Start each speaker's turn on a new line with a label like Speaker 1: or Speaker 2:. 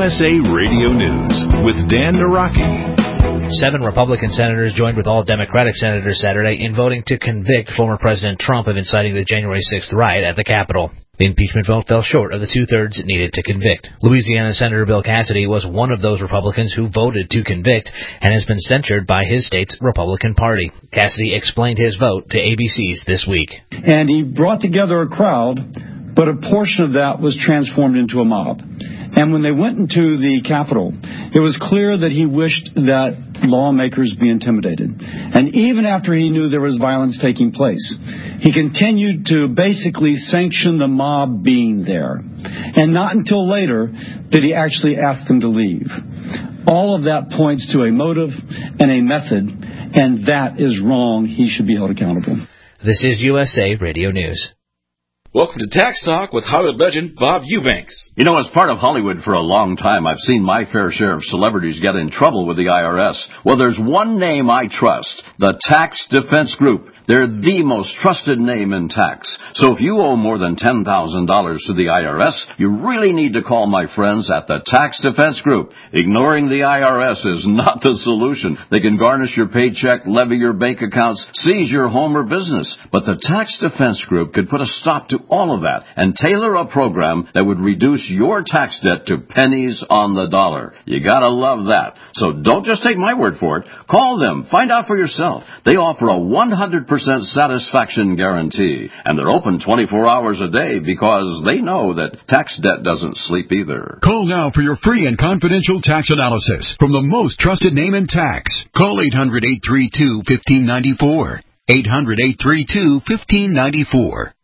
Speaker 1: USA Radio News with Dan Naraki.
Speaker 2: 7 Republican senators joined with all Democratic senators Saturday in voting to convict former President Trump of inciting the January 6th riot at the Capitol. The impeachment vote fell short of the two-thirds needed to convict. Louisiana Senator Bill Cassidy was one of those Republicans who voted to convict and has been censured by his state's Republican Party. Cassidy explained his vote to ABC's This Week.
Speaker 3: And he brought together a crowd, but a portion of that was transformed into a mob. And when they went into the Capitol, it was clear that he wished that lawmakers be intimidated. And even after he knew there was violence taking place, he continued to basically sanction the mob being there. And not until later did he actually ask them to leave. All of that points to a motive and a method, and that is wrong. He should be held accountable.
Speaker 2: This is USA Radio News.
Speaker 4: Welcome to Tax Talk with Hollywood legend Bob Eubanks.
Speaker 5: You know, as part of Hollywood for a long time, I've seen my fair share of celebrities get in trouble with the IRS. Well, there's one name I trust, the Tax Defense Group. They're the most trusted name in tax. So if you owe more than $10,000 to the IRS, you really need to call my friends at the Tax Defense Group. Ignoring the IRS is not the solution. They can garnish your paycheck, levy your bank accounts, seize your home or business. But the Tax Defense Group could put a stop to all of that and tailor a program that would reduce your tax debt to pennies on the dollar. You gotta love that. So don't just take my word for it. Call them. Find out for yourself. They offer a 100% satisfaction guarantee, and they're open 24 hours a day because they know that tax debt doesn't sleep either.
Speaker 6: Call now for your free and confidential tax analysis from the most trusted name in tax. Call 800-832-1594. 800-832-1594.